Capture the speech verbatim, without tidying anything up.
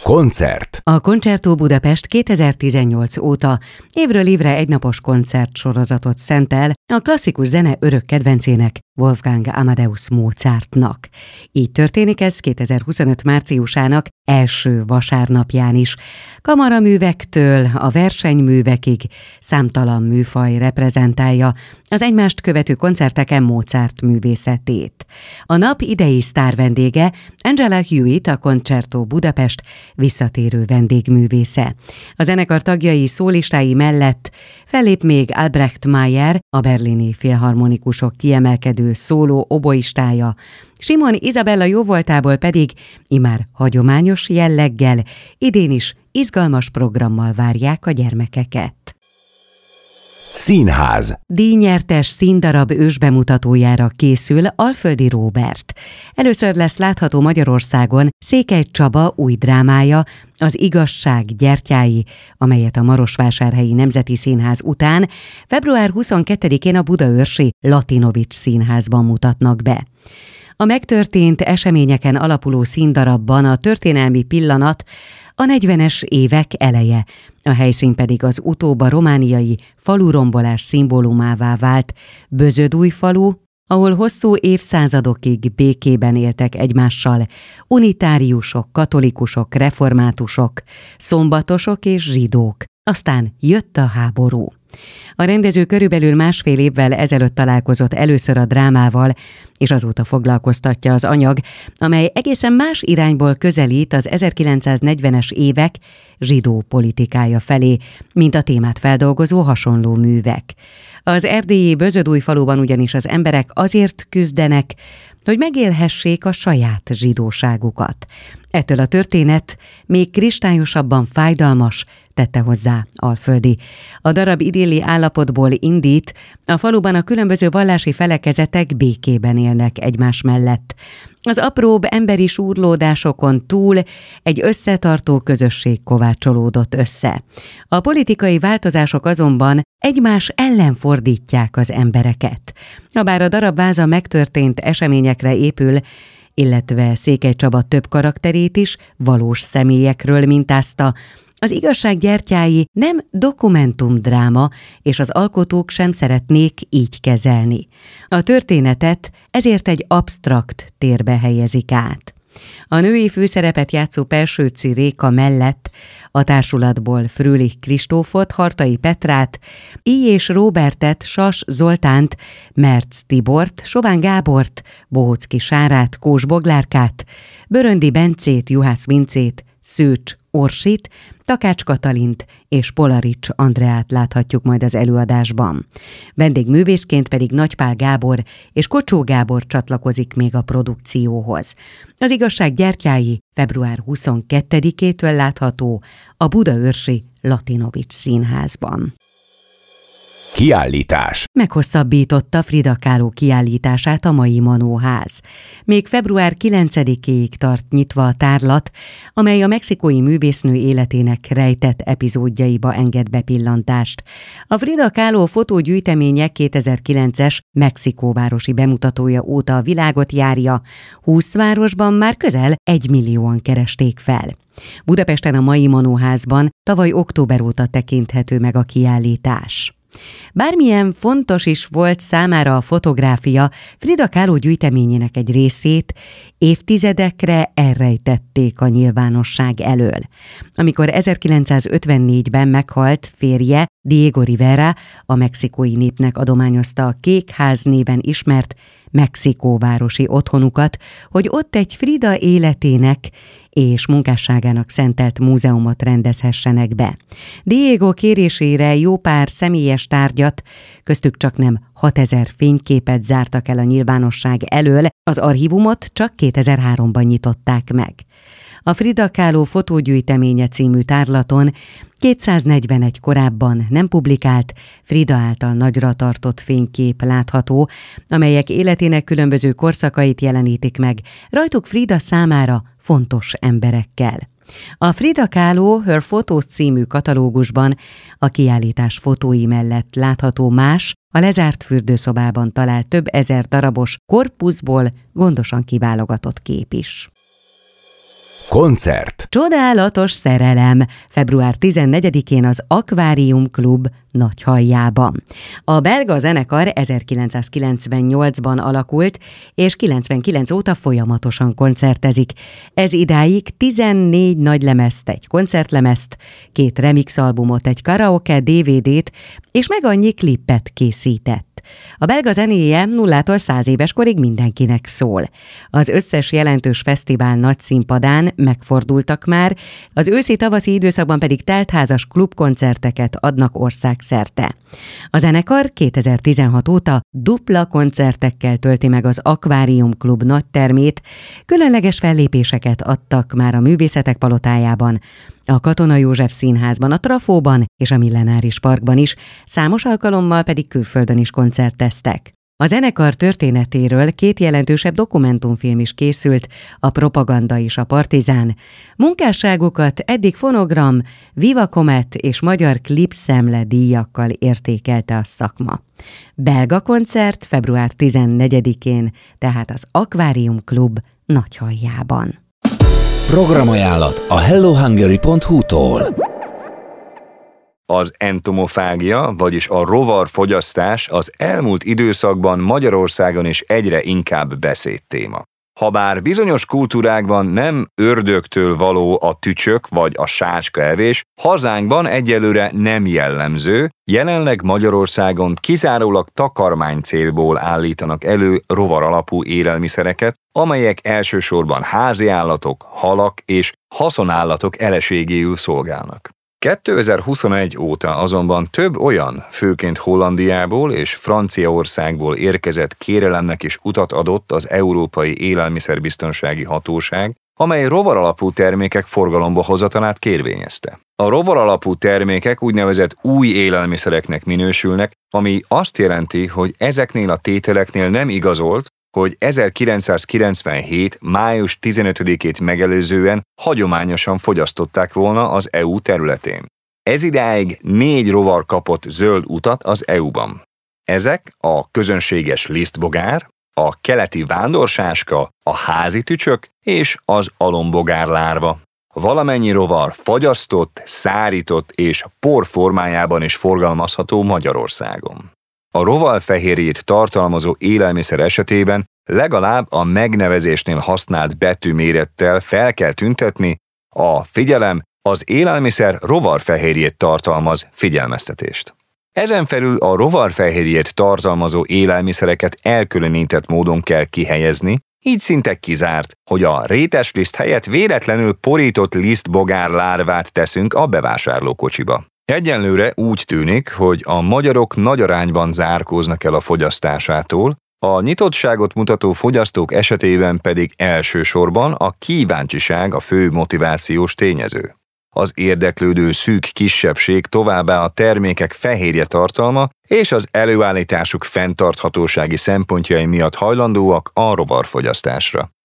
Koncert. A Concerto Budapest kétezer-tizennyolc óta évről évre egynapos koncertsorozatot szentel a klasszikus zene örök kedvencének, Wolfgang Amadeus Mozartnak. Így történik ez kétezer-huszonöt márciusának első vasárnapján is. Kamaraművektől a versenyművekig számtalan műfaj reprezentálja az egymást követő koncerteken Mozart művészetét. A nap idei sztárvendége Angela Hewitt, a Concerto Budapest visszatérő vendégművésze. A zenekar tagjai szólistái mellett fellép még Albrecht Meyer, a berlini filharmonikusok kiemelkedő szóló oboistája, Simon Izabella jóvoltából pedig immár hagyományos jelleggel idén is izgalmas programmal várják a gyermekeket. Színház. Díjnyertes színdarab ősbemutatójára készül Alföldi Róbert. Először lesz látható Magyarországon Székely Csaba új drámája, Az igazság gyertyái, amelyet a Marosvásárhelyi Nemzeti Színház után február huszonkettedikén a budaörsi Latinovics Színházban mutatnak be. A megtörtént eseményeken alapuló színdarabban a történelmi pillanat a negyvenes évek eleje, a helyszín pedig az utóbba romániai falurombolás szimbólumává vált Bözödújfalu, ahol hosszú évszázadokig békében éltek egymással unitáriusok, katolikusok, reformátusok, szombatosok és zsidók. Aztán jött a háború. A rendező körülbelül másfél évvel ezelőtt találkozott először a drámával, és azóta foglalkoztatja az anyag, amely egészen más irányból közelít az ezerkilencszáznegyvenes évek zsidó politikája felé, mint a témát feldolgozó hasonló művek. Az erdélyi Bözödújfaluban ugyanis az emberek azért küzdenek, hogy megélhessék a saját zsidóságukat. Ettől a történet még kristályosabban fájdalmas, tette hozzá Alföldi. A darab idilli állapotból indít, a faluban a különböző vallási felekezetek békében élnek egymás mellett. Az apróbb emberi súrlódásokon túl egy összetartó közösség kovácsolódott össze. A politikai változások azonban egymás ellen fordítják az embereket. Habár a darab váza megtörtént eseményekre épül, illetve Székely Csaba több karakterét is valós személyekről mintázta, az igazság gyertyái nem dokumentumdráma, és az alkotók sem szeretnék így kezelni. A történetet ezért egy absztrakt térbe helyezik át. A női főszerepet játszó Pelsőczy Réka mellett a társulatból Frölich Kristófot, Hartai Petrát, I. és Róbertet, Sas Zoltánt, Merc Tibort, Sován Gábort, Bohocki Sárát, Kós Boglárkát, Böröndi Bencét, Juhász Vincét, Szőcs Orsit, Takács Katalint és Polarics Andreát láthatjuk majd az előadásban. Vendégművészként pedig Nagypál Gábor és Kocsó Gábor csatlakozik még a produkcióhoz. Az igazság gyertyái február huszonkettedikétől látható a budaörsi Latinovics Színházban. Kiállítás. Meghosszabbította Frida Kahlo kiállítását a mai Manóház. Még február kilencedikéig tart nyitva a tárlat, amely a mexikói művésznő életének rejtett epizódjaiba enged bepillantást. A Frida Kahlo fotógyűjteménye kétezer-kilences mexikóvárosi bemutatója óta a világot járja, húsz városban már közel egymillióan keresték fel. Budapesten a mai Manóházban tavaly október óta tekinthető meg a kiállítás. Bármilyen fontos is volt számára a fotográfia, Frida Kahlo gyűjteményének egy részét évtizedekre elrejtették a nyilvánosság elől. Amikor ezerkilencszázötvennégyben meghalt férje, Diego Rivera, a mexikói népnek adományozta a Kék Ház néven ismert mexikóvárosi otthonukat, hogy ott egy Frida életének és munkásságának szentelt múzeumot rendezhessenek be. Diego kérésére jó pár személyes tárgyat, köztük csaknem hatezer fényképet zártak el a nyilvánosság elől, az archívumot csak kétezer-háromban nyitották meg. A Frida Kahlo fotógyűjteménye című tárlaton kétszáznegyvenegy korábban nem publikált, Frida által nagyra tartott fénykép látható, amelyek életének különböző korszakait jelenítik meg, rajtuk Frida számára fontos emberekkel. A Frida Kahlo Her Photos című katalógusban a kiállítás fotói mellett látható más, a lezárt fürdőszobában talált több ezer darabos korpuszból gondosan kiválogatott kép is. Koncert. Csodálatos szerelem február tizennegyedikén az Akvárium Klub Nagyhaljában. A belga zenekar ezerkilencszázkilencvennyolcban alakult, és kilencvenkilenc óta folyamatosan koncertezik. Ez idáig tizennégy nagylemezt, egy koncertlemezt, két remixalbumot, egy karaoke dé vé dét és meg annyi klippet készített. A belga zenéje nullától száz éves korig mindenkinek szól. Az összes jelentős fesztivál nagy színpadán megfordultak már, az őszi-tavaszi időszakban pedig teltházas klubkoncerteket adnak országszerte. A zenekar kétezer-tizenhat óta dupla koncertekkel tölti meg az Akvárium Klub nagytermét, különleges fellépéseket adtak már a Művészetek Palotájában, a Katona József Színházban, a Trafóban és a Millenáris Parkban is, számos alkalommal pedig külföldön is koncerteztek. A zenekar történetéről két jelentősebb dokumentumfilm is készült, a Propaganda és a Partizán. Munkásságukat eddig Fonogram, Viva Comet és Magyar Klipszemle díjakkal értékelte a szakma. Belga koncert február tizennegyedikén, tehát az Akvárium Klub Nagyhaljában. Programajánlat a hello hungary pont hu-tól. Az entomofágia, vagyis a rovarfogyasztás az elmúlt időszakban Magyarországon is egyre inkább beszédtéma. Habár bizonyos kultúrákban nem ördögtől való a tücsök vagy a sácskaevés, hazánkban egyelőre nem jellemző, jelenleg Magyarországon kizárólag takarmány célból állítanak elő rovaralapú élelmiszereket, amelyek elsősorban háziállatok, halak és haszonállatok eleségéül szolgálnak. kétezer-huszonegy óta azonban több olyan, főként Hollandiából és Franciaországból érkezett kérelemnek is utat adott az Európai Élelmiszerbiztonsági Hatóság, amely rovaralapú termékek forgalomba hozatalát kérvényezte. A rovaralapú termékek úgynevezett új élelmiszereknek minősülnek, ami azt jelenti, hogy ezeknél a tételeknél nem igazolt, hogy ezerkilencszázkilencvenhét. május tizenötödikét megelőzően hagyományosan fogyasztották volna az é u területén. Ezidáig négy rovar kapott zöld utat az é u-ban. Ezek a közönséges lisztbogár, a keleti vándorsáska, a házi tücsök és az alombogár lárva. Valamennyi rovar fagyasztott, szárított és por formájában is forgalmazható Magyarországon. A rovarfehérjét tartalmazó élelmiszer esetében legalább a megnevezésnél használt betűmérettel fel kell tüntetni a figyelem, az élelmiszer rovarfehérjét tartalmaz figyelmeztetést. Ezen felül a rovarfehérjét tartalmazó élelmiszereket elkülönített módon kell kihelyezni, így szinte kizárt, hogy a rétesliszt helyett véletlenül porított lisztbogár lárvát teszünk a bevásárlókocsiba. Egyenlőre úgy tűnik, hogy a magyarok nagy arányban zárkóznak el a fogyasztásától, a nyitottságot mutató fogyasztók esetében pedig elsősorban a kíváncsiság a fő motivációs tényező. Az érdeklődő szűk kisebbség továbbá a termékek fehérje tartalma és az előállításuk fenntarthatósági szempontjai miatt hajlandóak a rovarfogyasztásra.